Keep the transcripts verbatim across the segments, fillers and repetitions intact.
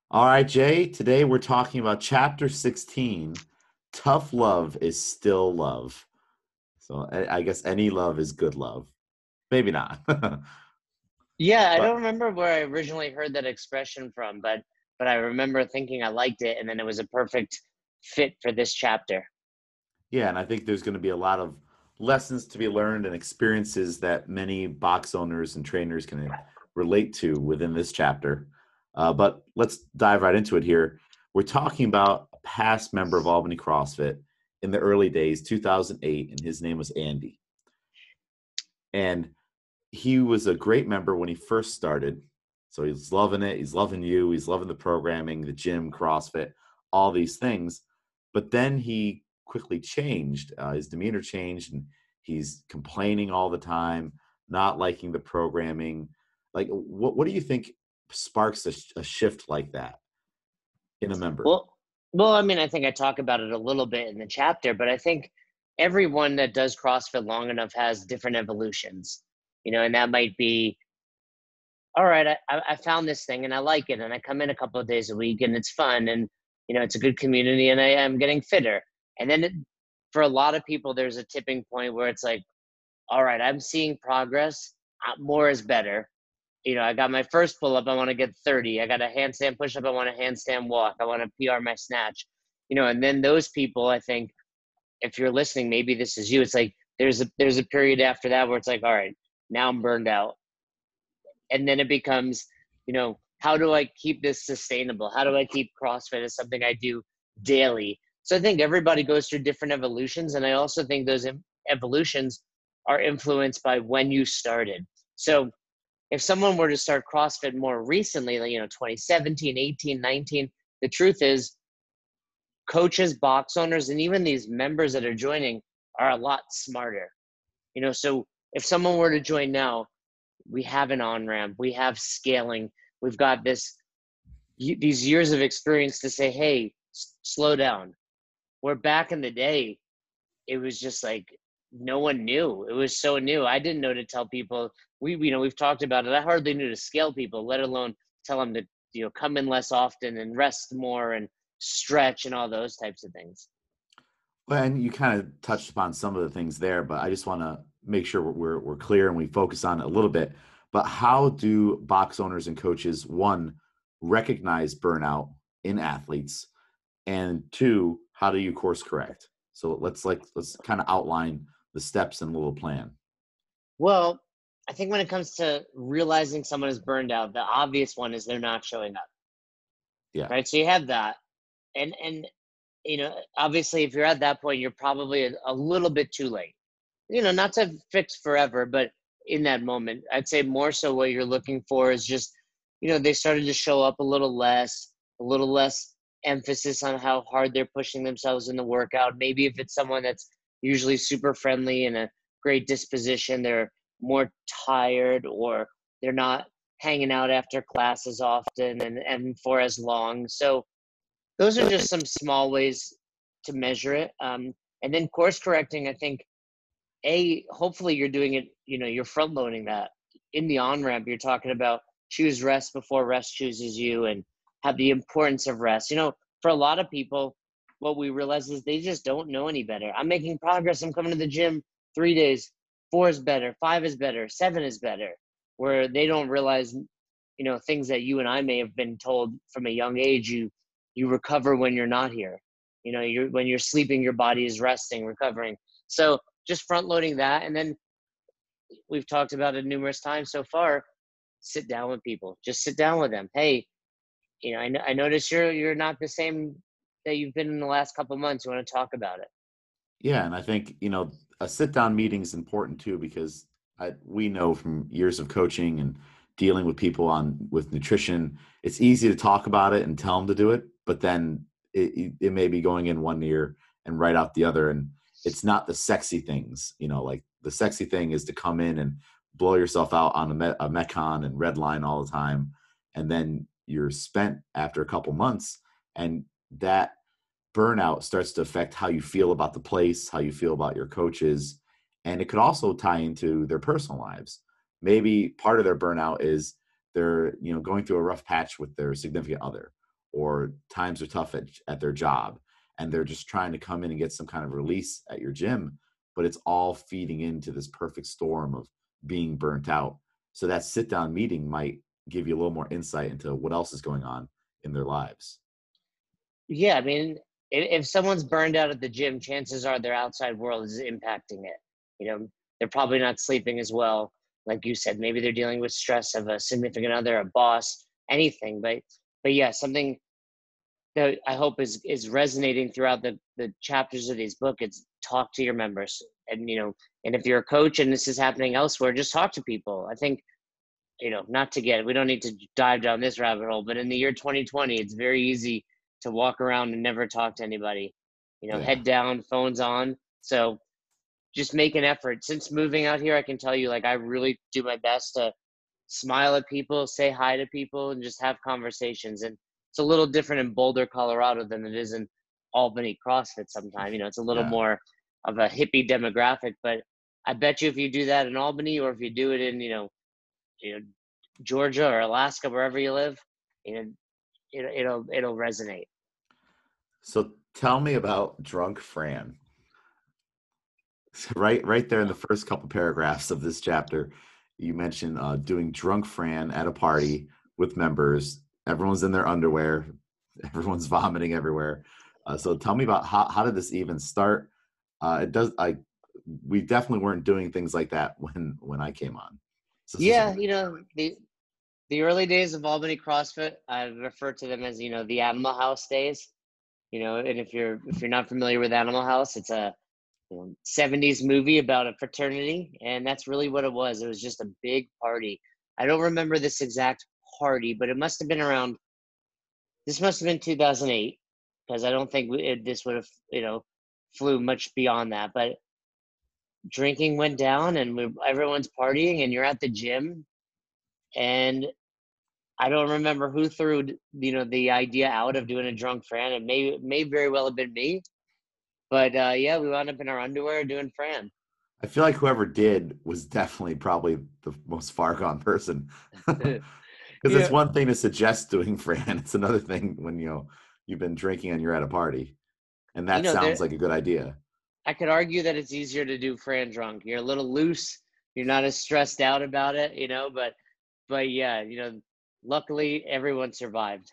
All right, Jay, today we're talking about chapter sixteen. Tough love is still love. So I, I guess any love is good love. Maybe not. Yeah, I But don't remember where I originally heard that expression from, but but I remember thinking I liked it, and then it was a perfect fit for this chapter. yeah, and I think there's going to be a lot of lessons to be learned and experiences that many box owners and trainers can relate to within this chapter. Uh, but let's dive right into it here. We're talking about a past member of Albany CrossFit in the early days, two thousand eight, and his name was Andy. And he was a great member when he first started. So he's loving it. He's loving you. He's loving the programming, the gym, CrossFit, all these things. But then he quickly changed. Uh, his demeanor changed, and he's complaining all the time, not liking the programming. Like, what what do you think sparks a, a shift like that in a member? Well, well, I mean, I think I talk about it a little bit in the chapter, but I think everyone that does CrossFit long enough has different evolutions, you know, and that might be, all right, I, I I found this thing and I like it, and I come in a couple of days a week and it's fun, and you know, it's a good community, and I am getting fitter. And then it, for a lot of people, there's a tipping point where it's like, all right, I'm seeing progress. Uh, more is better. You know, I got my first pull up, I want to get thirty. I got a handstand push up, I want a handstand walk. I want to P R my snatch. You know, and then those people, I think, if you're listening, maybe this is you. It's like there's a there's a period after that where it's like, all right, now I'm burned out. And then it becomes, you know, how do I keep this sustainable? How do I keep CrossFit as something I do daily? So I think everybody goes through different evolutions, and I also think those evolutions are influenced by when you started. So if someone were to start CrossFit more recently, like, you know, twenty seventeen, eighteen, nineteen, the truth is coaches, box owners, and even these members that are joining are a lot smarter. You know, so if someone were to join now, we have an on ramp, we have scaling, we've got this these years of experience to say, hey, s- slow down. Where back in the day, it was just like no one knew. It was so new. I didn't know to tell people. We, you know, we've talked about it. I hardly knew to scale people, let alone tell them to, you know, come in less often and rest more and stretch and all those types of things. Well, and you kind of touched upon some of the things there, but I just want to make sure we're we're clear and we focus on it a little bit. But how do box owners and coaches, one, recognize burnout in athletes, and two, how do you course correct? So let's like let's kind of outline the steps and a little plan. Well, I think when it comes to realizing someone is burned out, the obvious one is they're not showing up, Yeah. right? So you have that, and and you know, obviously, if you're at that point, you're probably a, a little bit too late. You know, not to fix forever, but in that moment, I'd say more so what you're looking for is just, you know, they started to show up a little less, a little less emphasis on how hard they're pushing themselves in the workout. Maybe if it's someone that's usually super friendly and a great disposition, they're more tired, or they're not hanging out after class as often and, and for as long. So those are just some small ways to measure it. Um, and then course correcting, I think, a hopefully you're doing it, you know, you're front loading that in the on ramp. You're talking about choose rest before rest chooses you, and have the importance of rest. You know, for a lot of people, what we realize is they just don't know any better. I'm making progress, I'm coming to the gym three days, four is better, five is better, seven is better, where they don't realize, you know, things that you and I may have been told from a young age. You you recover when you're not here. You know, you're when you're sleeping, your body is resting, recovering. So just front loading that. And then we've talked about it numerous times so far. Sit down with people, just sit down with them. Hey, you know, I, I notice you're you're not the same that you've been in the last couple of months. You want to talk about it? Yeah, and I think, you know, a sit down meeting is important too because I, we know from years of coaching and dealing with people on with nutrition, it's easy to talk about it and tell them to do it, but then it, it it may be going in one ear and right out the other, and it's not the sexy things, you know, like the sexy thing is to come in and blow yourself out on a, me, a Metcon and red line all the time, and then you're spent after a couple months, and that burnout starts to affect how you feel about the place, how you feel about your coaches, and it could also tie into their personal lives. Maybe part of their burnout is they're, you know, going through a rough patch with their significant other, or times are tough at, at their job, and they're just trying to come in and get some kind of release at your gym, but it's all feeding into this perfect storm of being burnt out. So that sit down meeting might give you a little more insight into what else is going on in their lives. Yeah, I mean, if, if someone's burned out at the gym, chances are their outside world is impacting it. You know, they're probably not sleeping as well. Like you said, maybe they're dealing with stress of a significant other, a boss, anything. But but yeah, something that I hope is is resonating throughout the the chapters of these book. It's talk to your members, and you know, and if you're a coach and this is happening elsewhere, just talk to people. I think, you know, not to get, we don't need to dive down this rabbit hole, but in the year twenty twenty, it's very easy to walk around and never talk to anybody, you know, Yeah. head down, phones on. So just make an effort. Since moving out here, I can tell you, like, I really do my best to smile at people, say hi to people, and just have conversations. And it's a little different in Boulder, Colorado than it is in Albany CrossFit sometimes. You know, it's a little Yeah. more of a hippie demographic, but I bet you if you do that in Albany, or if you do it in, you know, you know, Georgia or Alaska, wherever you live, you know, it, it'll it'll resonate. So tell me about Drunk Fran. Right, right there in the first couple paragraphs of this chapter, you mentioned uh, doing Drunk Fran at a party with members. Everyone's in their underwear. Everyone's vomiting everywhere. Uh, so tell me about how how did this even start? Uh, it does. I We definitely weren't doing things like that when when I came on. So this is Yeah, you know, the the early days of Albany CrossFit, I refer to them as, you know, the Animal House days. You know, and if you're if you're not familiar with Animal House, it's a, you know, seventies movie about a fraternity, and that's really what it was. It was just a big party. I don't remember this exact party, but it must have been around. This must have been two thousand eight, because I don't think we, it, this would have, you know, flew much beyond that. But drinking went down, and we, everyone's partying, and you're at the gym, and I don't remember who threw, you know, the idea out of doing a drunk Fran. It may may very well have been me, but uh, yeah, we wound up in our underwear doing Fran. I feel like whoever did was definitely probably the most far gone person. Because it's Yeah, one thing to suggest doing Fran. It's another thing when you know you've been drinking and you're at a party, and you that know, there. sounds like a good idea. I could argue that it's easier to do Fran drunk. You're a little loose. You're not as stressed out about it, you know. But but yeah, you know, luckily everyone survived.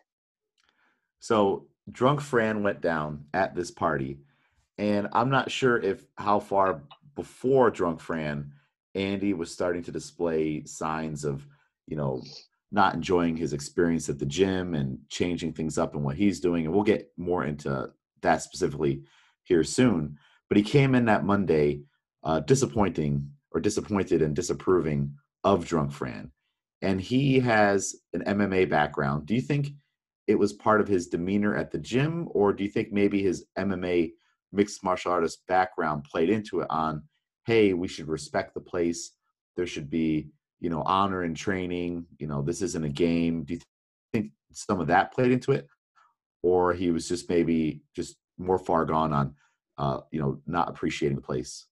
So drunk Fran went down at this party, and I'm not sure if how far before drunk Fran, Andy was starting to display signs of, you know, not enjoying his experience at the gym and changing things up and what he's doing. And we'll get more into that specifically here soon. But he came in that Monday uh, disappointing or disappointed and disapproving of drunk Fran. And he has an M M A background. Do you think it was part of his demeanor at the gym, or do you think maybe his M M A mixed martial artist background played into it on, hey, we should respect the place. There should be, you know, honor in training. You know, this isn't a game. Do you think some of that played into it? Or he was just maybe just more far gone on, uh, you know, not appreciating the place?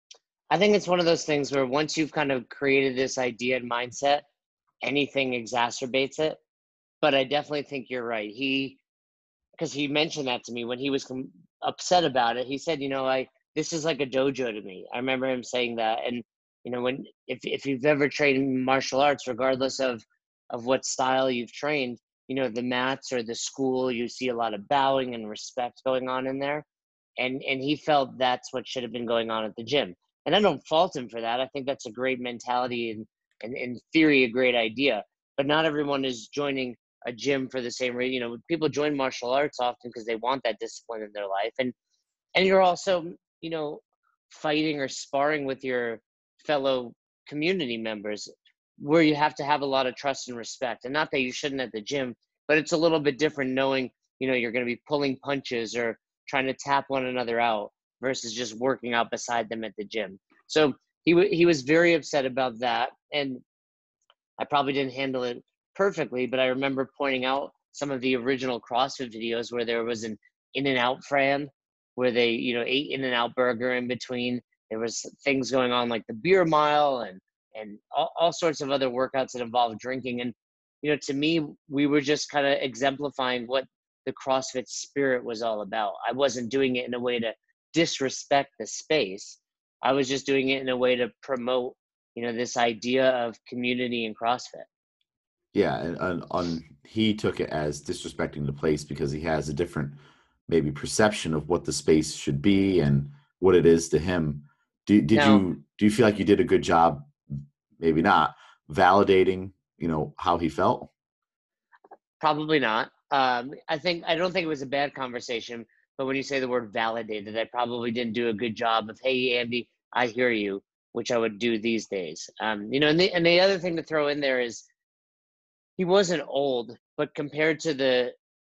I think it's one of those things where once you've kind of created this idea and mindset, anything exacerbates it. But I definitely think you're right. He, because he mentioned that to me when he was com- upset about it. He said, you know, I this is like a dojo to me. I remember him saying that. And you know, when if if you've ever trained martial arts, regardless of of what style you've trained, you know, the mats or the school, you see a lot of bowing and respect going on in there. And and he felt that's what should have been going on at the gym. And I don't fault him for that. I think that's a great mentality and and in theory a great idea. But not everyone is joining a gym for the same reason. You know, people join martial arts often because they want that discipline in their life, and and you're also, you know, fighting or sparring with your fellow community members, where you have to have a lot of trust and respect. And not that you shouldn't at the gym, but it's a little bit different knowing, you know, you're going to be pulling punches or trying to tap one another out versus just working out beside them at the gym. So he w- he was very upset about that, and I probably didn't handle it perfectly, but I remember pointing out some of the original CrossFit videos where there was an In-N-Out Fran, where they, you know, ate In-N-Out burger in between. There was things going on like the beer mile and and all, all sorts of other workouts that involve drinking. And you know, to me, we were just kind of exemplifying what the CrossFit spirit was all about. I wasn't doing it in a way to disrespect the space. I was just doing it in a way to promote, you know, this idea of community in CrossFit. Yeah, and, and on he took it as disrespecting the place because he has a different maybe perception of what the space should be and what it is to him. Do, did Now, you do you feel like you did a good job, maybe not, validating, you know, how he felt? probably not. Um, I think I don't think it was a bad conversation, but when you say the word validated, I probably didn't do a good job of, hey, Andy, I hear you, which I would do these days. Um, you know, and the and the other thing to throw in there is he wasn't old, but compared to the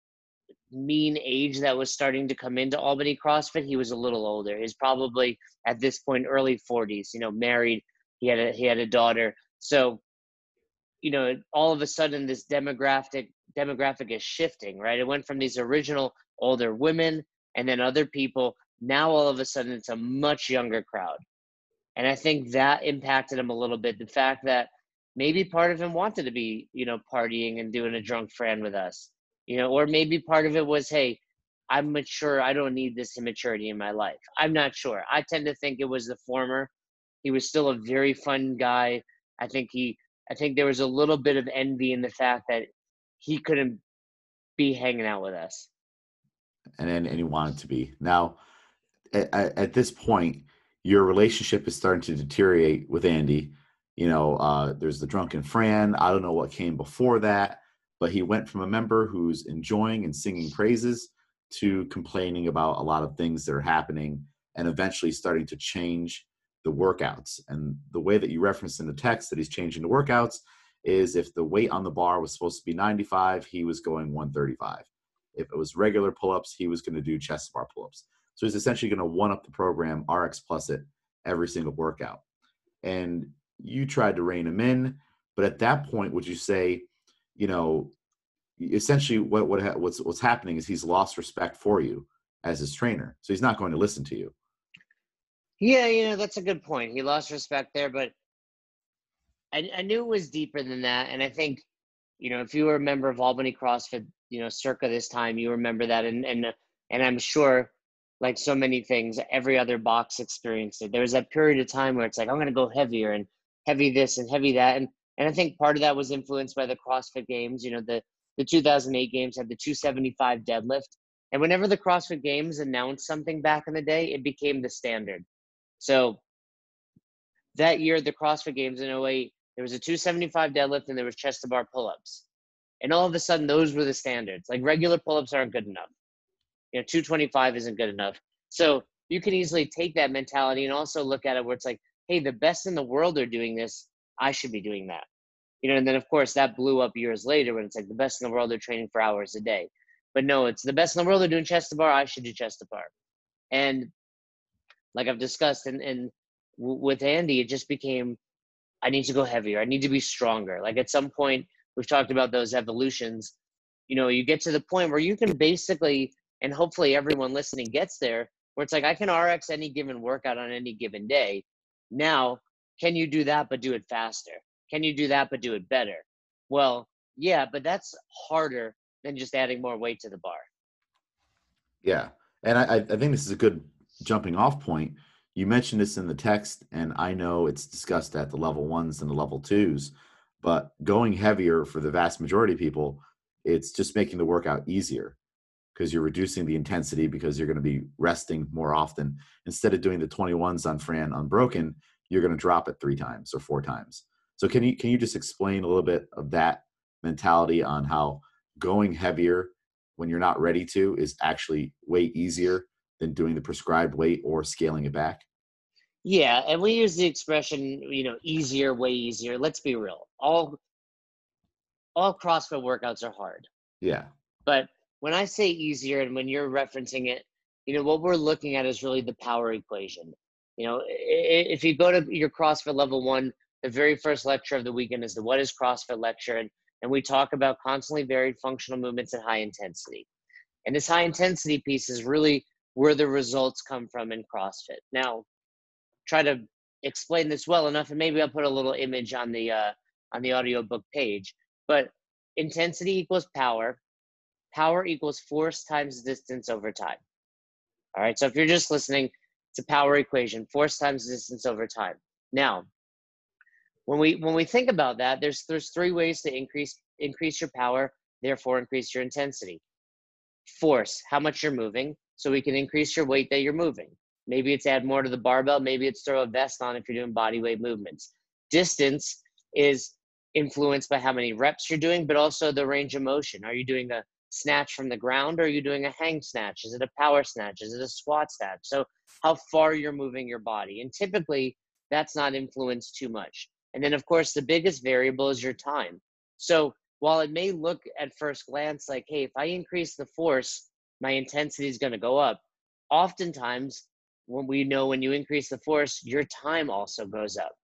mean age that was starting to come into Albany CrossFit, he was a little older. He's probably at this point early forties. You know, married. He had a he had a daughter. So, you know, all of a sudden this demographic demographic is shifting, right? It went from these original older women and then other people. Now all of a sudden it's a much younger crowd. And I think that impacted him a little bit. The fact that maybe part of him wanted to be, you know, partying and doing a drunk Fran with us, you know, or maybe part of it was, hey, I'm mature. I don't need this immaturity in my life. I'm not sure. I tend to think it was the former. He was still a very fun guy. I think he, I think there was a little bit of envy in the fact that he couldn't be hanging out with us. And then and he wanted to be. Now, at, at this point, your relationship is starting to deteriorate with Andy. You know, uh, there's the drunken Fran. I don't know what came before that, but he went from a member who's enjoying and singing praises to complaining about a lot of things that are happening and eventually starting to change the workouts. And the way that you referenced in the text that he's changing the workouts is if the weight on the bar was supposed to be ninety-five, he was going one thirty-five. If it was regular pull-ups, he was going to do chest bar pull-ups. So he's essentially going to one-up the program, R X plus it, every single workout. And you tried to rein him in, but at that point, would you say, you know, essentially what, what what's what's happening is he's lost respect for you as his trainer, so he's not going to listen to you. Yeah, you know, that's a good point. He lost respect there, but I, I knew it was deeper than that. And I think, you know, if you were a member of Albany CrossFit, you know, circa this time, you remember that. And, and, and I'm sure, like so many things, every other box experienced it. There was that period of time where it's like, I'm going to go heavier and heavy this and heavy that. And, and I think part of that was influenced by the CrossFit Games. You know, the, the two thousand eight games had the two seventy-five deadlift. And whenever the CrossFit Games announced something back in the day, it became the standard. So that year, the CrossFit Games in oh eight, there was a two seventy-five deadlift and there was chest to bar pull-ups. And all of a sudden, those were the standards. Like regular pull-ups aren't good enough. You know, two twenty-five isn't good enough. So you can easily take that mentality and also look at it where it's like, hey, the best in the world are doing this. I should be doing that. You know, and then of course that blew up years later when it's like the best in the world are training for hours a day. But no, it's the best in the world are doing chest to bar. I should do chest to bar. And like I've discussed, and, and w- with Andy, it just became, I need to go heavier. I need to be stronger. Like at some point, we've talked about those evolutions. You know, you get to the point where you can basically, and hopefully everyone listening gets there, where it's like, I can R X any given workout on any given day. Now, can you do that, but do it faster? Can you do that, but do it better? Well, yeah, but that's harder than just adding more weight to the bar. Yeah. And I, I think this is a good jumping off point. You mentioned this in the text, and I know it's discussed at the level ones and the level twos, but going heavier for the vast majority of people, it's just making the workout easier because you're reducing the intensity because you're going to be resting more often. Instead of doing the twenty-ones on Fran unbroken, you're going to drop it three times or four times. So can you can you just explain a little bit of that mentality on how going heavier when you're not ready to is actually way easier than doing the prescribed weight or scaling it back? Yeah, and we use the expression, you know, easier, way easier. Let's be real. All all CrossFit workouts are hard. Yeah. But when I say easier and when you're referencing it, you know, what we're looking at is really the power equation. You know, if you go to your CrossFit level one, the very first lecture of the weekend is the What is CrossFit lecture. And, and we talk about constantly varied functional movements at high intensity. And this high intensity piece is really where the results come from in CrossFit. Now, try to explain this well enough, and maybe I'll put a little image on the uh, on the audiobook page. But intensity equals power. Power equals force times distance over time. All right, so if you're just listening, it's a power equation, force times distance over time. Now, when we when we think about that, there's there's three ways to increase increase your power, therefore increase your intensity. Force, how much you're moving, so we can increase your weight that you're moving. Maybe it's add more to the barbell, maybe it's throw a vest on if you're doing body weight movements. Distance is influenced by how many reps you're doing, but also the range of motion. Are you doing a snatch from the ground, or are you doing a hang snatch? Is it a power snatch? Is it a squat snatch? So how far you're moving your body. And typically that's not influenced too much. And then of course the biggest variable is your time. So while it may look at first glance like, hey, if I increase the force, my intensity is going to go up. Oftentimes when we know when you increase the force, your time also goes up.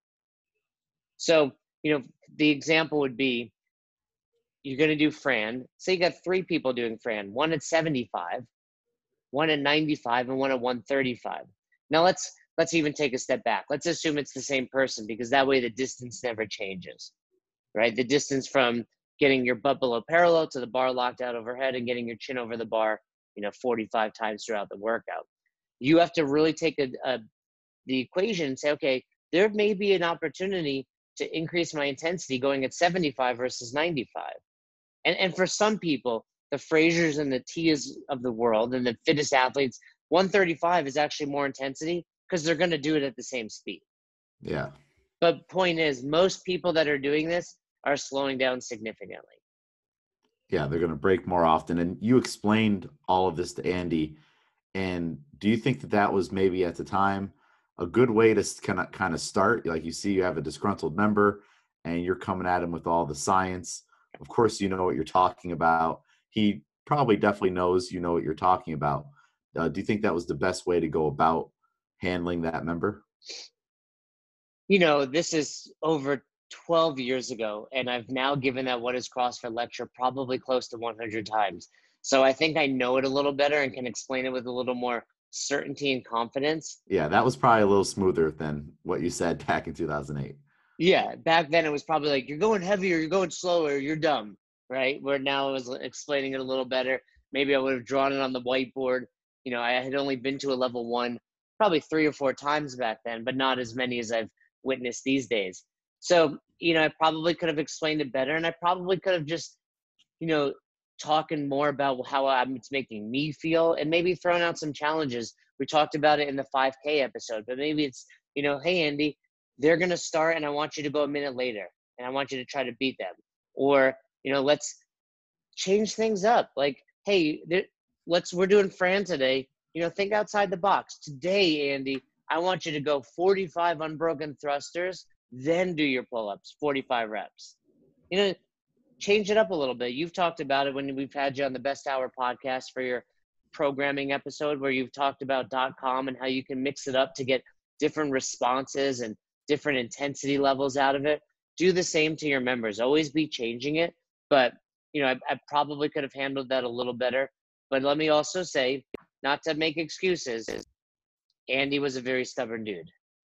So, you know, the example would be, you're going to do Fran. Say you got three people doing Fran, one at seventy-five, one at ninety-five, and one at one thirty-five. Now let's let's even take a step back. Let's assume it's the same person, because that way the distance never changes, right? The distance from getting your butt below parallel to the bar locked out overhead and getting your chin over the bar, you know, forty-five times throughout the workout. You have to really take a, a the equation and say, okay, there may be an opportunity to increase my intensity going at seventy-five versus ninety-five. And and for some people, the Frasers and the Tias of the world and the fittest athletes, one thirty-five is actually more intensity because they're going to do it at the same speed. Yeah. But point is, most people that are doing this are slowing down significantly. Yeah, they're going to break more often. And you explained all of this to Andy. And do you think that that was maybe at the time a good way to kind of kind of start? Like, you see, you have a disgruntled member and you're coming at him with all the science. Of course, you know what you're talking about. He probably definitely knows you know what you're talking about. Uh, do you think that was the best way to go about handling that member? You know, this is over twelve years ago, and I've now given that What is CrossFit lecture probably close to one hundred times. So I think I know it a little better and can explain it with a little more certainty and confidence. Yeah, that was probably a little smoother than what you said back in two thousand eight. Yeah, back then it was probably like, you're going heavier, you're going slower, you're dumb, right? Where now I was explaining it a little better. Maybe I would have drawn it on the whiteboard. You know, I had only been to a level one probably three or four times back then, but not as many as I've witnessed these days. So, you know, I probably could have explained it better, and I probably could have just, you know, talking more about how I'm, it's making me feel, and maybe throwing out some challenges. We talked about it in the five K episode, but maybe it's, you know, hey, Andy, they're going to start and I want you to go a minute later and I want you to try to beat them. Or, you know, let's change things up. Like, hey, let's, we're doing Fran today. You know, think outside the box. Today, Andy, I want you to go forty-five unbroken thrusters, then do your pull-ups, forty-five reps. You know, change it up a little bit. You've talked about it when we've had you on the Best Hour podcast for your programming episode, where you've talked about .com and how you can mix it up to get different responses and different intensity levels out of it. Do the same to your members. Always be changing it. But, you know, I, I probably could have handled that a little better. But let me also say, not to make excuses, Andy was a very stubborn dude.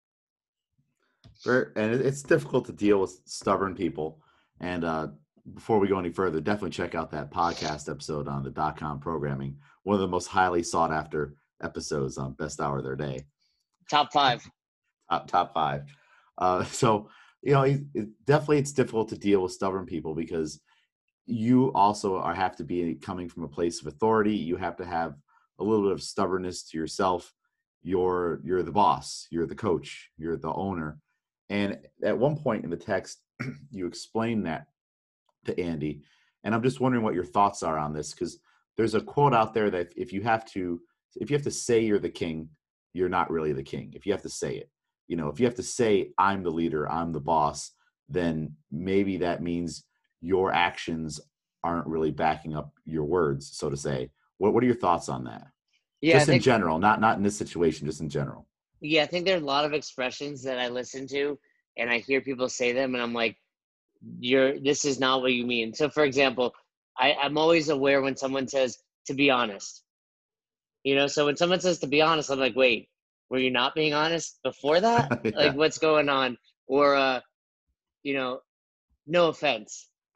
Very, and it's difficult to deal with stubborn people. And uh, before we go any further, definitely check out that podcast episode on the .com programming. One of the most highly sought after episodes on Best Hour of their day. Top five. Top, top five. Uh, so, you know, it, it, definitely it's difficult to deal with stubborn people, because you also are have to be coming from a place of authority. You have to have a little bit of stubbornness to yourself. You're, you're the boss, you're the coach, you're the owner. And at one point in the text, you explain that to Andy. And I'm just wondering what your thoughts are on this, because there's a quote out there that if you have to, if you have to say you're the king, you're not really the king. If you have to say it, you know, if you have to say, I'm the leader, I'm the boss, then maybe that means your actions aren't really backing up your words, so to say. What What are your thoughts on that? Yeah, just think, in general, not not in this situation, just in general. Yeah, I think there are a lot of expressions that I listen to and I hear people say them, and I'm like, you're, this is not what you mean. So for example, I, I'm always aware when someone says, to be honest. You know, so when someone says to be honest, I'm like, wait, were you not being honest before that? Yeah. Like, what's going on? Or, uh, you know, no offense.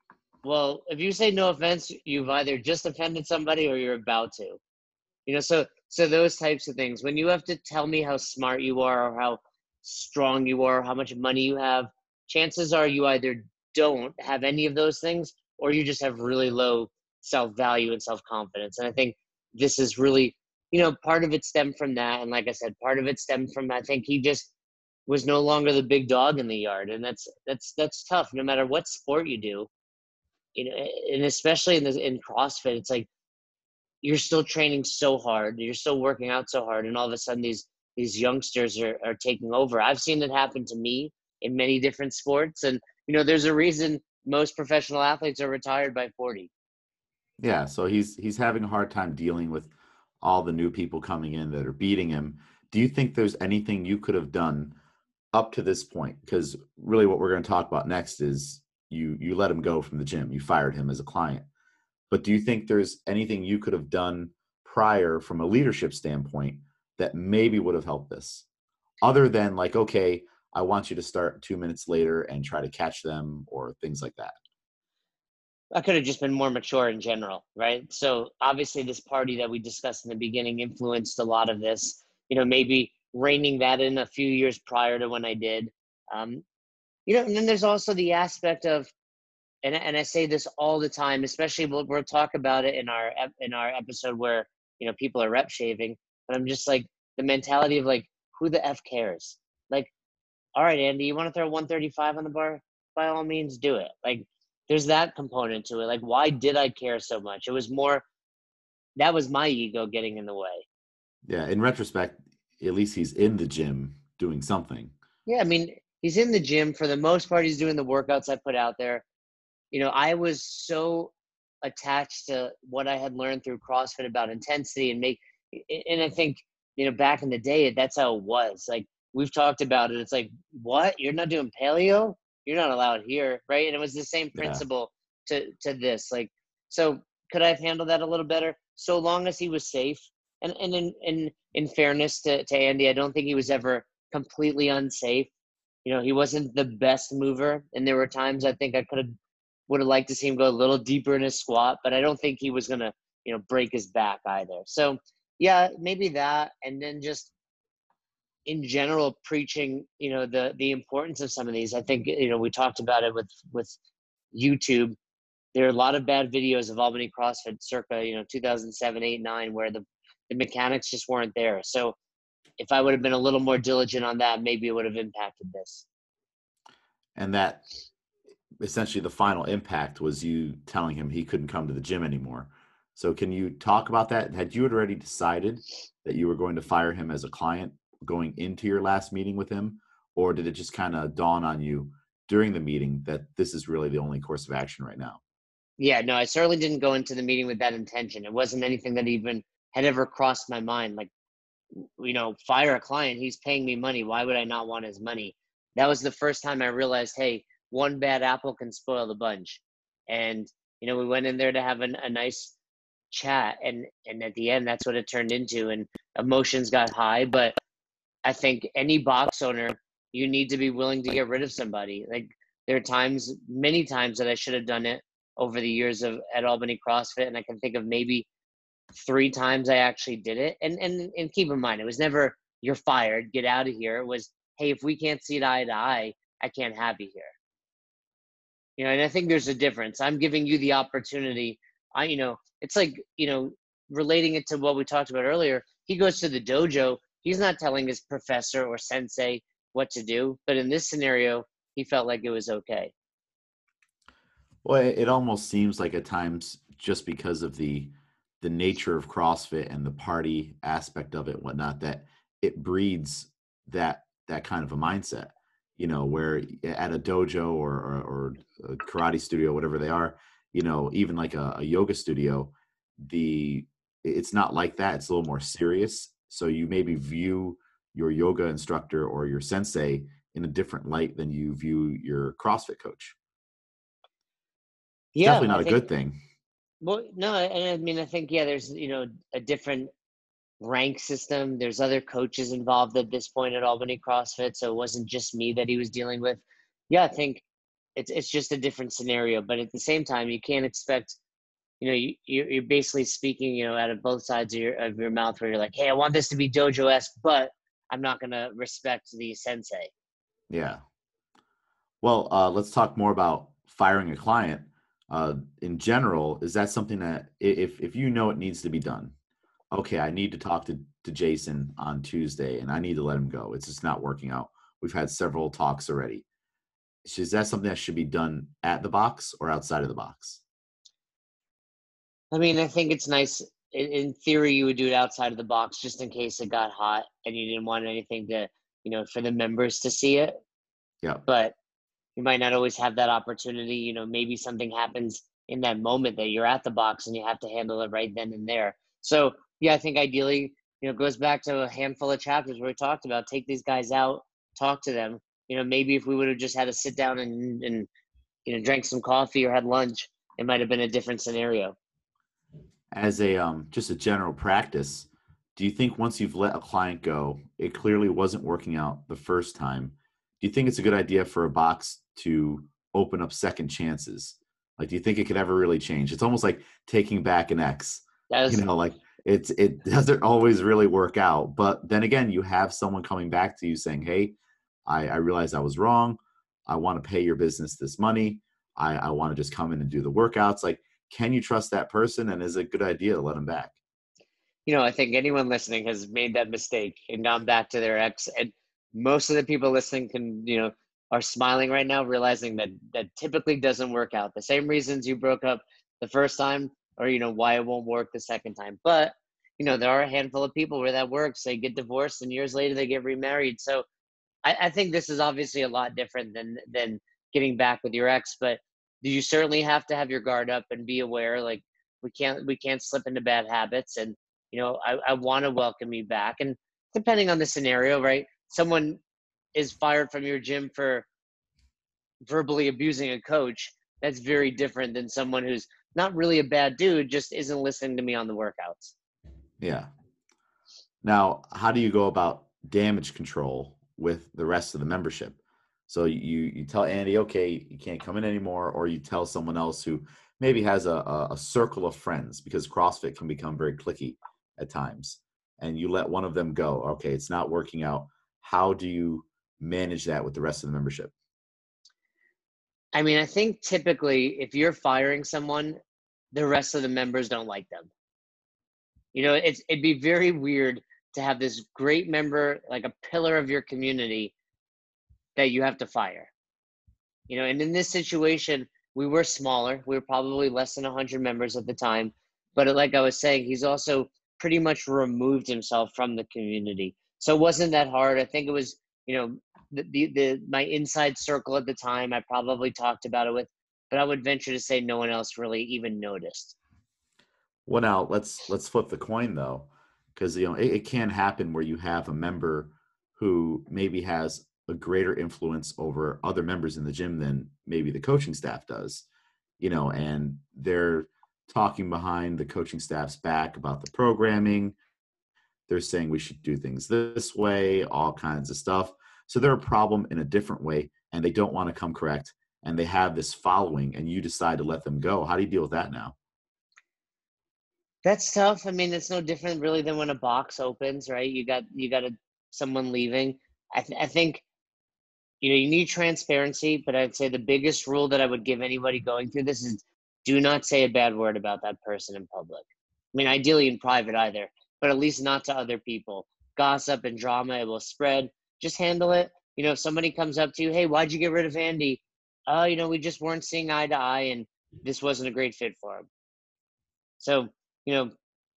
Well, if you say no offense, you've either just offended somebody or you're about to. You know, so so those types of things. When you have to tell me how smart you are or how strong you are, how much money you have, chances are you either don't have any of those things or you just have really low self-value and self-confidence. And I think this is really, you know, part of it stemmed from that. And like I said, part of it stemmed from, I think he just was no longer the big dog in the yard. And that's that's that's tough no matter what sport you do. You know, and especially in this in CrossFit, it's like you're still training so hard, you're still working out so hard, and all of a sudden these these youngsters are, are taking over. I've seen it happen to me in many different sports, and you know, there's a reason most professional athletes are retired by forty. Yeah, so he's he's having a hard time dealing with all the new people coming in that are beating him. Do you think there's anything you could have done up to this point? Because really what we're going to talk about next is you you let him go from the gym. You fired him as a client. But do you think there's anything you could have done prior from a leadership standpoint that maybe would have helped this? Other than like, okay, I want you to start two minutes later and try to catch them or things like that. I could have just been more mature in general, right? So obviously this party that we discussed in the beginning influenced a lot of this. You know, maybe reining that in a few years prior to when I did. Um, you know, and then there's also the aspect of, and and I say this all the time, especially we'll, we'll talk about it in our in our episode where you know people are rep shaving, but I'm just like the mentality of like who the f cares? Like, all right, Andy, you want to throw one thirty-five on the bar? By all means, do it. Like, there's that component to it. Like, why did I care so much? It was more that was my ego getting in the way. Yeah, in retrospect, at least he's in the gym doing something. Yeah, I mean, he's in the gym for the most part. He's doing the workouts I put out there. You know, I was so attached to what I had learned through CrossFit about intensity and make, and I think, you know, back in the day, that's how it was. Like we've talked about it. It's like, what? You're not doing paleo? You're not allowed here, right? And it was the same Yeah. principle to to this. Like, so could I have handled that a little better? So long as he was safe. And and in in, in fairness to, to Andy, I don't think he was ever completely unsafe. You know, he wasn't the best mover, and there were times I think I could have would have liked to see him go a little deeper in his squat, but I don't think he was gonna, you know, break his back either. So yeah, maybe that, and then just in general preaching, you know, the the importance of some of these. I think you know we talked about it with with YouTube. There are a lot of bad videos of Albany CrossFit circa you know two thousand seven, eight, nine, where the the mechanics just weren't there. So if I would have been a little more diligent on that, maybe it would have impacted this. And that essentially the final impact was you telling him he couldn't come to the gym anymore. So can you talk about that? Had you already decided that you were going to fire him as a client going into your last meeting with him? Or did it just kind of dawn on you during the meeting that this is really the only course of action right now? Yeah, no, I certainly didn't go into the meeting with that intention. It wasn't anything that even had ever crossed my mind. Like, you know, fire a client, he's paying me money. Why would I not want his money? That was the first time I realized, hey, one bad apple can spoil the bunch. And, you know, we went in there to have an, a nice chat. And, and at the end, that's what it turned into. And emotions got high. But I think any box owner, you need to be willing to get rid of somebody. Like there are times, many times that I should have done it over the years of at Albany CrossFit. And I can think of maybe three times I actually did it. And, and, and keep in mind, it was never, you're fired, get out of here. It was, hey, if we can't see it eye to eye, I can't have you here. You know, and I think there's a difference. I'm giving you the opportunity. I, you know, it's like, you know, relating it to what we talked about earlier. He goes to the dojo. He's not telling his professor or sensei what to do. But in this scenario, he felt like it was okay. Well, it it almost seems like at times just because of the the nature of CrossFit and the party aspect of it, and whatnot, that it breeds that that kind of a mindset. You know, where at a dojo or or, or a karate studio, whatever they are, you know, even like a, a yoga studio, the it's not like that. It's a little more serious. So you maybe view your yoga instructor or your sensei in a different light than you view your CrossFit coach. It's Yeah, definitely I not a think, good thing. well, no, and I mean, I think, yeah, there's, you know, a different rank system. There's other coaches involved at this point at Albany CrossFit. So it wasn't just me that he was dealing with. Yeah, I think it's it's just a different scenario. But at the same time, you can't expect, you know, you you're, you're basically speaking, you know, out of both sides of your of your mouth, where you're like, hey, I want this to be dojo-esque, but I'm not gonna respect the sensei. Yeah. Well, uh, let's talk more about firing a client. Uh, in general, is that something that i- if if you know it needs to be done, okay, I need to talk to, to Jason on Tuesday and I need to let him go. It's just not working out. We've had several talks already. Is that something that should be done at the box or outside of the box? I mean, I think it's nice. In, in theory, you would do it outside of the box just in case it got hot and you didn't want anything to, you know, for the members to see it. Yeah. But you might not always have that opportunity. You know, maybe something happens in that moment that you're at the box and you have to handle it right then and there. So, yeah, I think ideally, you know, it goes back to a handful of chapters where we talked about take these guys out, talk to them. You know, maybe if we would have just had to sit down and, and you know, drank some coffee or had lunch, it might have been a different scenario. As a um, just a general practice, do you think once you've let a client go, it clearly wasn't working out the first time? Do you think it's a good idea for a box to open up second chances? Like, do you think it could ever really change? It's almost like taking back an ex. That You was know, like it's it doesn't always really work out. But then again, you have someone coming back to you saying, "Hey, I, I realized I was wrong. I want to pay your business this money. I, I want to just come in and do the workouts." Like, can you trust that person? And is it a good idea to let them back? you know, I think anyone listening has made that mistake and gone back to their ex. And most of the people listening can, you know, are smiling right now, realizing that that typically doesn't work out. The same reasons you broke up the first time, or, you know, why it won't work the second time. But, you know, there are a handful of people where that works. They get divorced and years later they get remarried. So I, I think this is obviously a lot different than than getting back with your ex, but you certainly have to have your guard up and be aware. Like we can't we can't slip into bad habits, and you know I, I want to welcome you back. And depending on the scenario, right? Someone is fired from your gym for verbally abusing a coach. That's very different than someone who's not really a bad dude, just isn't listening to me on the workouts. Yeah. Now, how do you go about damage control with the rest of the membership? So you you tell Andy, okay, you can't come in anymore, or you tell someone else who maybe has a, a, a circle of friends because CrossFit can become very cliquey at times, and you let one of them go. Okay, it's not working out. How do you manage that with the rest of the membership? I mean, I think typically if you're firing someone, the rest of the members don't like them. You know, it's it'd be very weird to have this great member, like a pillar of your community, that you have to fire. You know, and in this situation, we were smaller. We were probably less than one hundred members at the time. But like I was saying, he's also pretty much removed himself from the community. So it wasn't that hard. I think it was, you know, the, the, the my inside circle at the time, I probably talked about it with, but I would venture to say no one else really even noticed. Well, now let's let's flip the coin though, because you know it, it can happen where you have a member who maybe has a greater influence over other members in the gym than maybe the coaching staff does, you know, and they're talking behind the coaching staff's back about the programming. They're saying we should do things this way, all kinds of stuff. So they're a problem in a different way, and they don't want to come correct. And they have this following, and you decide to let them go. How do you deal with that now? That's tough. I mean, it's no different really than when a box opens, right? You got you got a, someone leaving. I, th- I think you know you need transparency, but I'd say the biggest rule that I would give anybody going through this is do not say a bad word about that person in public. I mean, ideally in private either, but at least not to other people. Gossip and drama, it will spread. Just handle it. You know, if somebody comes up to you, hey, why'd you get rid of Andy? Oh, you know, we just weren't seeing eye to eye, and this wasn't a great fit for him. So, you know,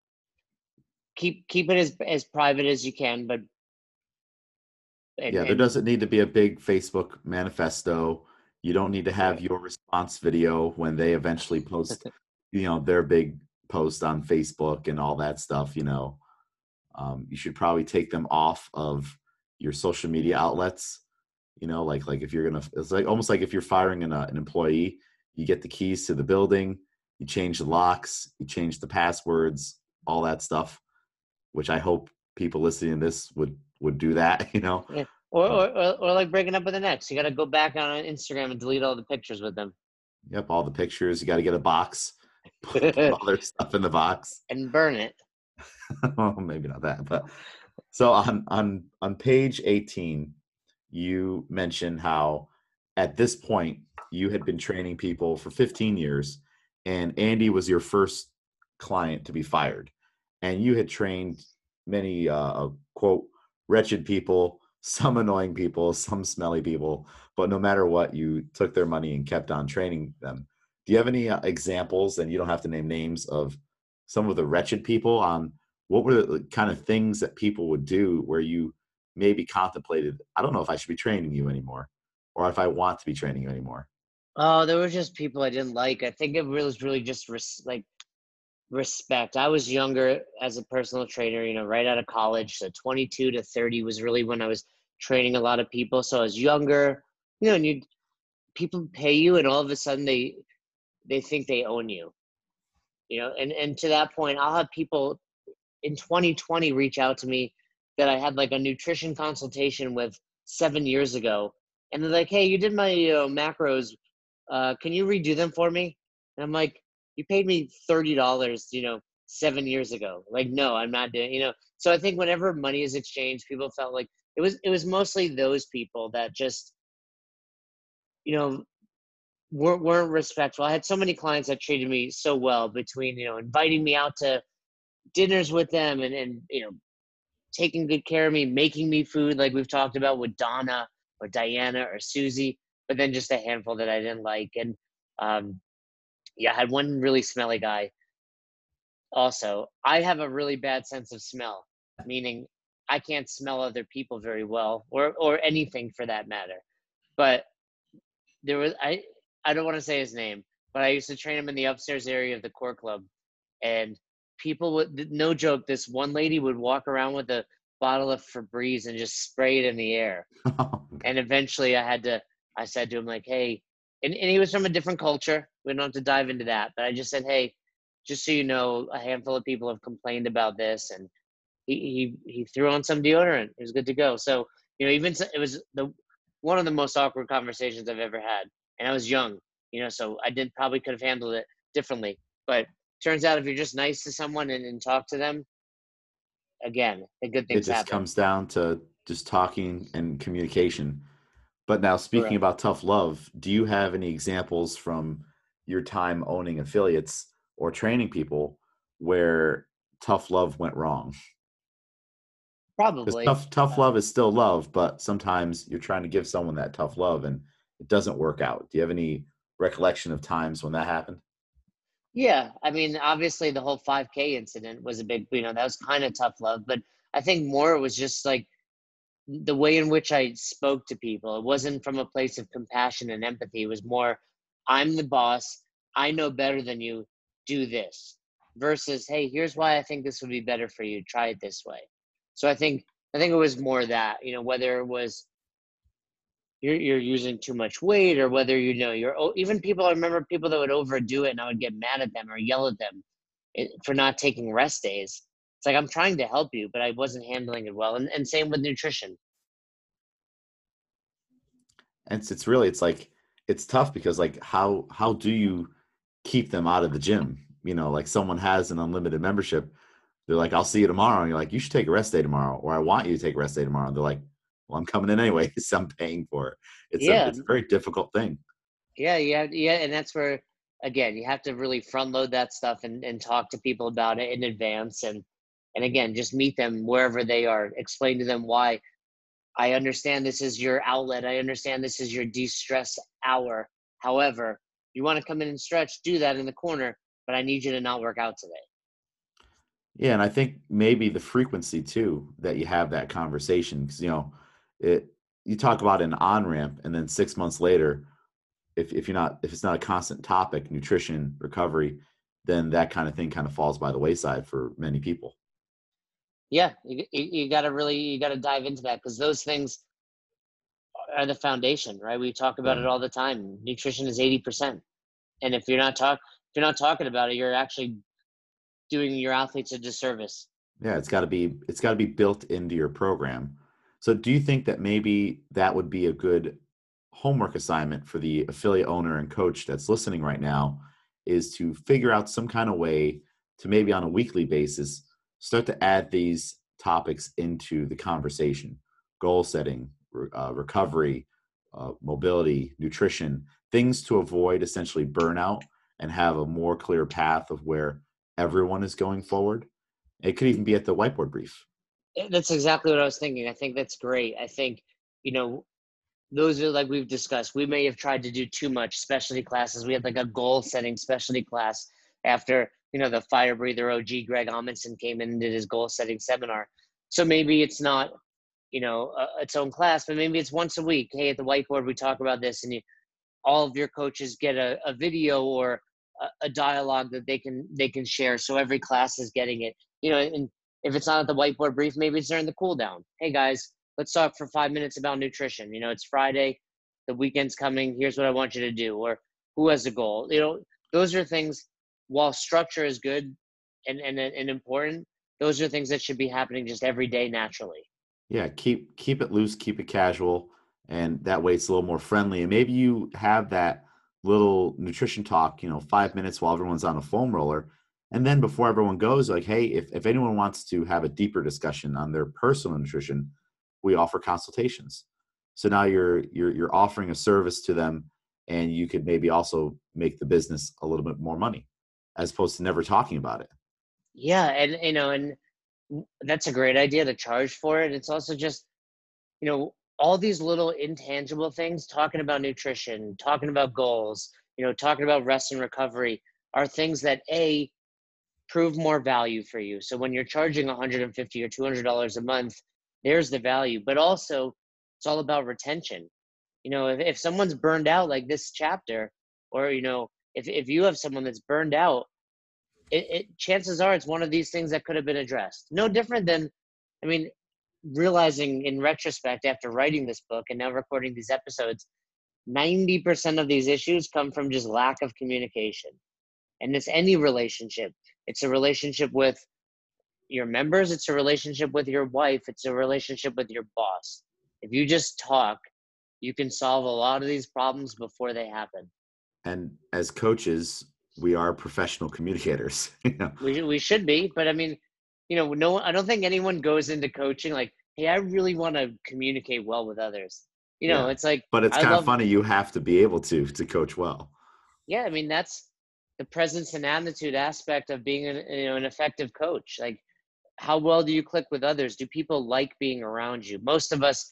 keep keep it as as private as you can, but and Yeah, there and doesn't need to be a big Facebook manifesto. You don't need to have right. your response video when they eventually post, you know, their big post on Facebook and all that stuff, you know. Um, you should probably take them off of your social media outlets, you know, like like if you're gonna, it's like almost like if you're firing an, uh, an employee, you get the keys to the building, you change the locks, you change the passwords, all that stuff, which I hope people listening to this would would do that, you know. Yeah. Or, or, or, or like breaking up with an ex. You got to go back on Instagram and delete all the pictures with them. Yep, all the pictures. You got to get a box, put all their stuff in the box. And burn it. Well, maybe not that, but so on on on page eighteen, you mentioned how at this point you had been training people for fifteen years, and Andy was your first client to be fired, and you had trained many uh, quote wretched people, some annoying people, some smelly people, but no matter what, you took their money and kept on training them. Do you have any uh, examples, and you don't have to name names, of some of the wretched people on what were the kind of things that people would do where you maybe contemplated, I don't know if I should be training you anymore, or if I want to be training you anymore? Oh, there were just people I didn't like. I think it was really just res- like respect. I was younger as a personal trainer, you know, right out of college. So twenty-two to thirty was really when I was training a lot of people. So I was younger, you know, and you people pay you, and all of a sudden they they think they own you, you know. And and to that point, I'll have people in twenty twenty reach out to me that I had like a nutrition consultation with seven years ago, and they're like, "Hey, you did my you know, macros. Uh, can you redo them for me?" And I'm like, "You paid me thirty dollars, you know, seven years ago. Like, no, I'm not doing, you know." So I think whenever money is exchanged, people felt like it was it was mostly those people that just, you know, weren't weren't respectful. I had so many clients that treated me so well, between you know inviting me out to dinners with them, and and you know taking good care of me, making me food like we've talked about with Donna or Diana or Susie, but then just a handful that I didn't like. And um, yeah, I had one really smelly guy. Also, I have a really bad sense of smell, meaning I can't smell other people very well, or or anything for that matter. But there was I I don't want to say his name, but I used to train him in the upstairs area of the core club, and people would, no joke, this one lady would walk around with a bottle of Febreze and just spray it in the air. And eventually I had to, I said to him like, "Hey," and, and he was from a different culture. We don't have to dive into that, but I just said, "Hey, just so you know, a handful of people have complained about this." And he, he, he threw on some deodorant. It was good to go. So, you know, even, it was the, one of the most awkward conversations I've ever had. And I was young, you know, so I did probably could have handled it differently, but turns out if you're just nice to someone and, and talk to them, again, the good It things just happen. comes down to just talking and communication. But now, speaking Correct. about tough love, do you have any examples from your time owning affiliates or training people where tough love went wrong? Because Probably. tough tough Uh, love is still love, but sometimes you're trying to give someone that tough love and it doesn't work out. Do you have any recollection of times when that happened? yeah. I mean, obviously the whole five K incident was a big, you know, that was kind of tough love, but I think more it was just like the way in which I spoke to people. It wasn't from a place of compassion and empathy. It was more, "I'm the boss. I know better than you. Do this." Versus, "Hey, here's why I think this would be better for you. Try it this way." So I think I think it was more that, you know, whether it was you're you're using too much weight, or whether, you know you're even people. I remember people that would overdo it, and I would get mad at them or yell at them it, for not taking rest days. It's like, I'm trying to help you, but I wasn't handling it well. And and same with nutrition. And it's, it's really it's like it's tough because like how how do you keep them out of the gym? You know, like someone has an unlimited membership. They're like, "I'll see you tomorrow." And you're like, "You should take a rest day tomorrow," or "I want you to take a rest day tomorrow." And they're like, "Well, I'm coming in anyway, so I'm paying for it." It's a Yeah, it's a very difficult thing. yeah, yeah, yeah. And that's where, again, you have to really front load that stuff, and, and talk to people about it in advance. And and again, just meet them wherever they are. Explain to them why. I understand this is your outlet. I understand this is your de-stress hour. However, you want to come in and stretch, do that in the corner, but I need you to not work out today. Yeah, and I think maybe the frequency too that you have that conversation because you know it. You talk about an on ramp, and then six months later, if if you're not if it's not a constant topic, nutrition, recovery, then that kind of thing kind of falls by the wayside for many people. Yeah, you, you, you got to really, you got to dive into that, because those things are the foundation, right? We talk about Yeah, it all the time. Nutrition is eighty percent. And if you're not talk, if you're not talking about it, you're actually doing your athletes a disservice. yeah, it's got to be it's got to be built into your program. So do you think that maybe that would be a good homework assignment for the affiliate owner and coach that's listening right now, is to figure out some kind of way to maybe on a weekly basis start to add these topics into the conversation: goal setting, re- uh, recovery, uh, mobility, nutrition, things to avoid essentially burnout and have a more clear path of where everyone is going forward. It could even be at the whiteboard brief. Eh, That's exactly what I was thinking. I think that's great. I think, you know, those are like we've discussed. We may have tried to do too much specialty classes. We had like a goal setting specialty class after, you know, the fire breather O G Greg Amundsen came in and did his goal setting seminar. So maybe it's not, you know, uh, its own class, but maybe it's once a week. Hey, at the whiteboard, we talk about this, and you, all of your coaches get a, a video or a, a dialogue that they can they can share. So every class is getting it. You know, and if it's not at the whiteboard brief, maybe it's during the cool down. Hey guys, let's talk for five minutes about nutrition. You know, it's Friday, the weekend's coming. Here's what I want you to do. Or who has a goal? You know, those are things. While structure is good and and and important, those are things that should be happening just every day naturally. Yeah, keep keep it loose, keep it casual, and that way it's a little more friendly. And maybe you have that little nutrition talk, you know, five minutes while everyone's on a foam roller. And then before everyone goes, like, hey, if, if anyone wants to have a deeper discussion on their personal nutrition, we offer consultations. So now you're you're you're offering a service to them, and you could maybe also make the business a little bit more money as opposed to never talking about it. Yeah, and you know, and that's a great idea to charge for it. It's also just, you know, all these little intangible things, talking about nutrition, talking about goals, you know, talking about rest and recovery are things that a prove more value for you. So when you're charging one hundred fifty or two hundred dollars a month, there's the value. But also, it's all about retention. You know, if, if someone's burned out like this chapter, or you know, if if you have someone that's burned out, it, it chances are it's one of these things that could have been addressed. No different than, I mean, realizing in retrospect after writing this book and now recording these episodes, ninety percent of these issues come from just lack of communication. And it's any relationship. It's a relationship with your members, it's a relationship with your wife, it's a relationship with your boss. If you just talk, you can solve a lot of these problems before they happen. And as coaches, we are professional communicators. You know? We we should be, but I mean, you know, no, I don't think anyone goes into coaching like, hey, I really want to communicate well with others. You know, Yeah. it's like But it's I kind of love, funny. You have to be able to to coach well. yeah. I mean, that's the presence and attitude aspect of being an, you know, an effective coach. Like, how well do you click with others? Do people like being around you? Most of us,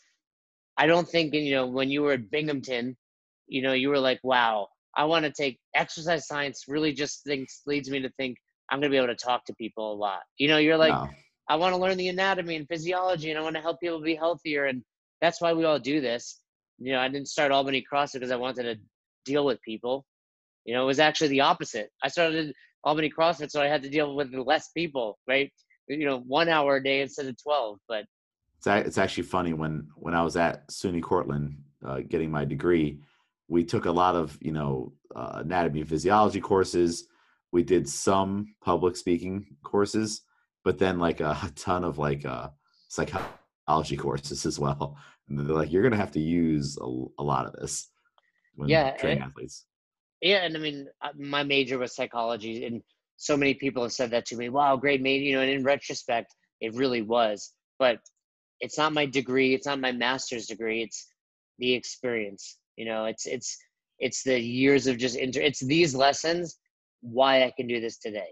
I don't think, you know, when you were at Binghamton, you know, you were like, wow, I want to take exercise science really just thinks leads me to think I'm going to be able to talk to people a lot. You know, you're like, No. I want to learn the anatomy and physiology and I want to help people be healthier. And that's why we all do this. You know, I didn't start Albany CrossFit because I wanted to deal with people. You know, it was actually the opposite. I started Albany CrossFit so I had to deal with less people, right? You know, one hour a day instead of twelve. But It's a- it's actually funny when when I was at SUNY Cortland uh, getting my degree, we took a lot of you know uh, anatomy and physiology courses. We did some public speaking courses, but then like a, a ton of like uh, psychology courses as well. And they're like, you're gonna have to use a, a lot of this when yeah, training athletes. yeah, and I mean, uh, my major was psychology, and so many people have said that to me. Wow, great major, you know. And in retrospect, it really was. But it's not my degree. It's not my master's degree. It's the experience. You know, it's it's it's the years of just inter. It's these lessons why I can do this today.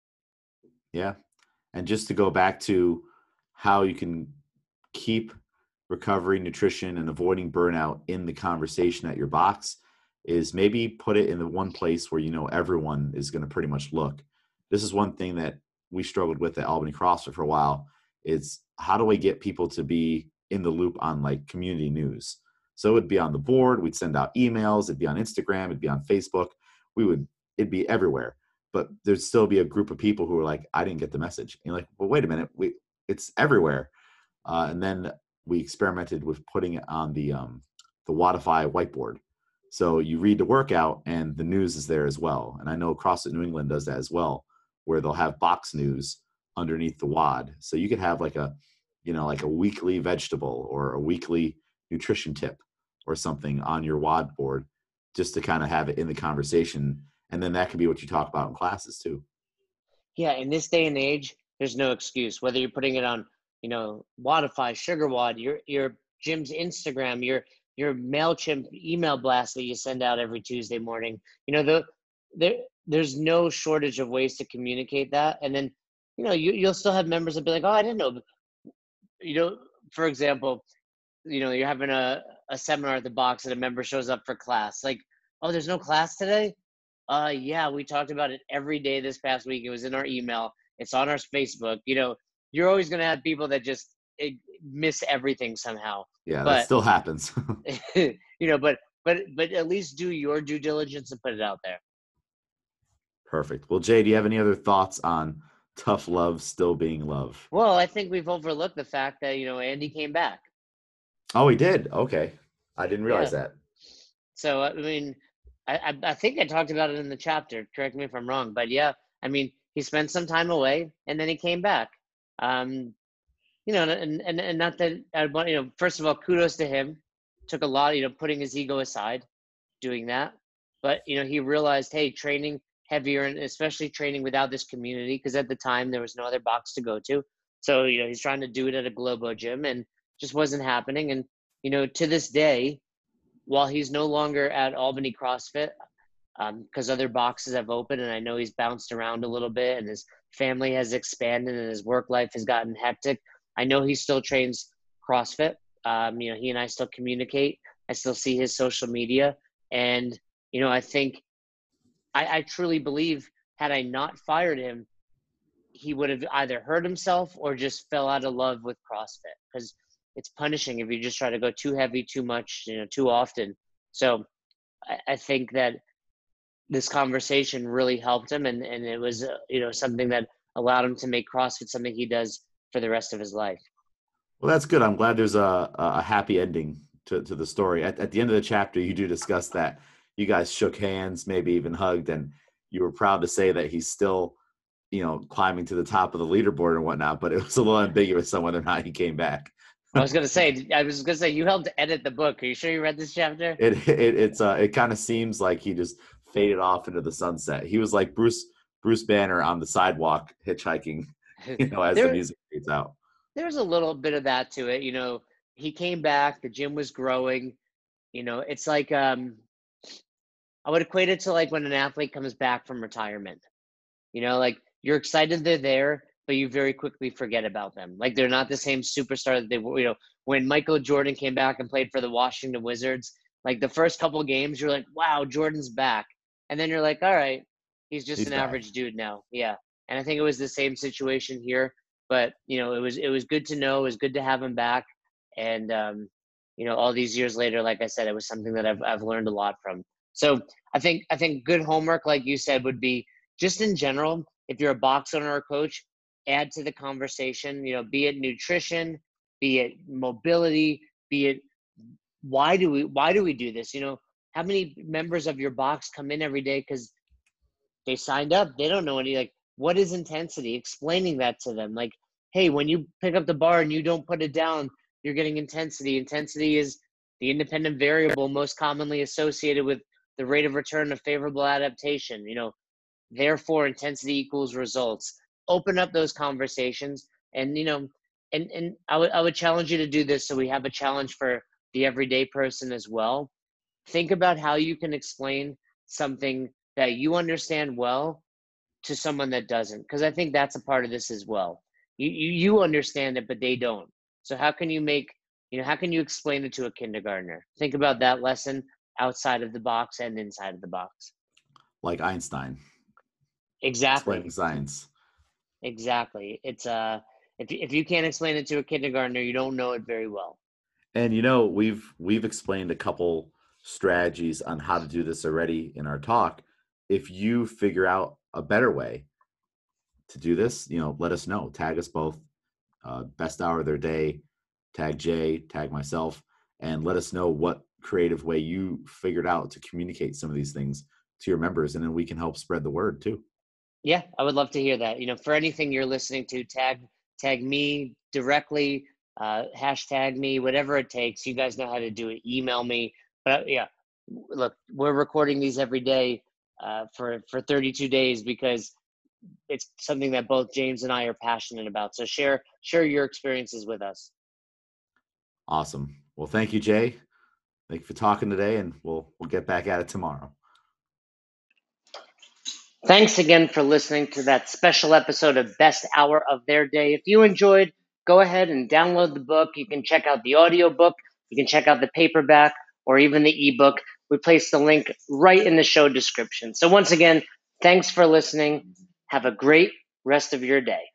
Yeah. And just to go back to how you can keep recovery, nutrition, and avoiding burnout in the conversation at your box is maybe put it in the one place where you know everyone is going to pretty much look. This is one thing that we struggled with at Albany CrossFit for a while. Is how do I get people to be in the loop on like community news? So it would be on the board. We'd send out emails. It'd be on Instagram. It'd be on Facebook. We would. It'd be everywhere. But there'd still be a group of people who were like, I didn't get the message. And you're like, well, wait a minute. We it's everywhere. Uh, and then we experimented with putting it on the um, the Wodify whiteboard. So you read the workout and the news is there as well. And I know CrossFit New England does that as well, where they'll have box news underneath the WOD. So you could have like a you know, like a weekly vegetable or a weekly nutrition tip or something on your WOD board, just to kind of have it in the conversation. And then that can be what you talk about in classes too. Yeah, in this day and age, there's no excuse. Whether you're putting it on, you know, Wodify, SugarWOD, your your gym's Instagram, your your MailChimp email blast that you send out every Tuesday morning. You know, the there there's no shortage of ways to communicate that. And then, you know, you you'll still have members that be like, oh, I didn't know. You know, for example, you know, you're having a, a seminar at the box and a member shows up for class. Like, oh, there's no class today? Uh, yeah, we talked about it every day this past week. It was in our email. It's on our Facebook. You know, you're always going to have people that just eh, miss everything somehow. Yeah, that But, still happens. you know, but, but, but at least do your due diligence and put it out there. Perfect. Well, Jay, do you have any other thoughts on tough love still being love? Well, I think we've overlooked the fact that, you know, Andy came back. Oh, he did. Okay. I didn't realize Yeah. that. So, I mean, I, I, I think I talked about it in the chapter. Correct me if I'm wrong, but yeah, I mean, he spent some time away and then he came back. Um, you know, and, and, and not that I want, you know, first of all, kudos to him. Took a lot, you know, putting his ego aside, doing that. But, you know, he realized, hey, training heavier and especially training without this community, because at the time there was no other box to go to. So, you know, he's trying to do it at a Globo gym and just wasn't happening. And, you know, to this day, while he's no longer at Albany CrossFit, because um, other boxes have opened and I know he's bounced around a little bit and his family has expanded and his work life has gotten hectic, I know he still trains CrossFit. Um, you know, he and I still communicate. I still see his social media. And, you know, I think, I, I truly believe had I not fired him, he would have either hurt himself or just fell out of love with CrossFit, because it's punishing if you just try to go too heavy, too much, you know, too often. So I, I think that this conversation really helped him, and, and it was, uh, you know, something that allowed him to make CrossFit something he does for the rest of his life. Well, that's good. I'm glad there's a, a happy ending to, to the story. At, at the end of the chapter, you do discuss that you guys shook hands, maybe even hugged, and you were proud to say that he's still, you know, climbing to the top of the leaderboard and whatnot, but it was a little ambiguous on whether or not he came back. I was gonna say, I was gonna say, you helped edit the book. Are you sure you read this chapter? It it it's uh it kind of seems like he just faded off into the sunset. He was like Bruce Bruce Banner on the sidewalk hitchhiking, you know, as there, the music fades out. There's a little bit of that to it. You know, he came back, the gym was growing. You know, it's like um, I would equate it to like when an athlete comes back from retirement. You know, like you're excited they're there, but you very quickly forget about them. Like they're not the same superstar that they were. You know, when Michael Jordan came back and played for the Washington Wizards, like the first couple of games, you're like, wow, Jordan's back. And then you're like, all right, he's just He's an back. average dude now. Yeah. And I think it was the same situation here. But, you know, it was it was good to know. It was good to have him back. And, um, you know, all these years later, like I said, it was something that I've I've learned a lot from. So I think I think good homework, like you said, would be just in general, if you're a box owner or coach, add to the conversation, you know, be it nutrition, be it mobility, be it why do we why do we do this? You know, how many members of your box come in every day because they signed up? They don't know any, like, what is intensity? Explaining that to them. Like, hey, when you pick up the bar and you don't put it down, you're getting intensity. Intensity is the independent variable most commonly associated with the rate of return of favorable adaptation. You know, therefore intensity equals results. Open up those conversations, and you know, and and I would I would challenge you to do this, so we have a challenge for the everyday person as well. Think about how you can explain something that you understand well to someone that doesn't, because I think that's a part of this as well. You, you you understand it, but they don't. So how can you make, you know, how can you explain it to a kindergartner? Think about that lesson outside of the box and inside of the box. Like Einstein. Exactly. Explaining science. Exactly. It's uh if if you can't explain it to a kindergartner, you don't know it very well. And you know, we've we've explained a couple strategies on how to do this already in our talk. If you figure out a better way to do this, you know, let us know. Tag us both. Uh, best hour of their day. Tag Jay. Tag myself, and let us know what creative way you figured out to communicate some of these things to your members, and then we can help spread the word too. Yeah, I would love to hear that. You know, for anything you're listening to, tag tag me directly, Uh, hashtag me, whatever it takes. You guys know how to do it. Email me. But yeah, look, we're recording these every day uh, for for thirty-two days because it's something that both James and I are passionate about. So share share your experiences with us. Awesome. Well, thank you, Jay. Thank you for talking today, and we'll we'll get back at it tomorrow. Thanks again for listening to that special episode of Best Hour of Their Day. If you enjoyed, go ahead and download the book. You can check out the audio book. You can check out the paperback or even the ebook. We place the link right in the show description. So once again, thanks for listening. Have a great rest of your day.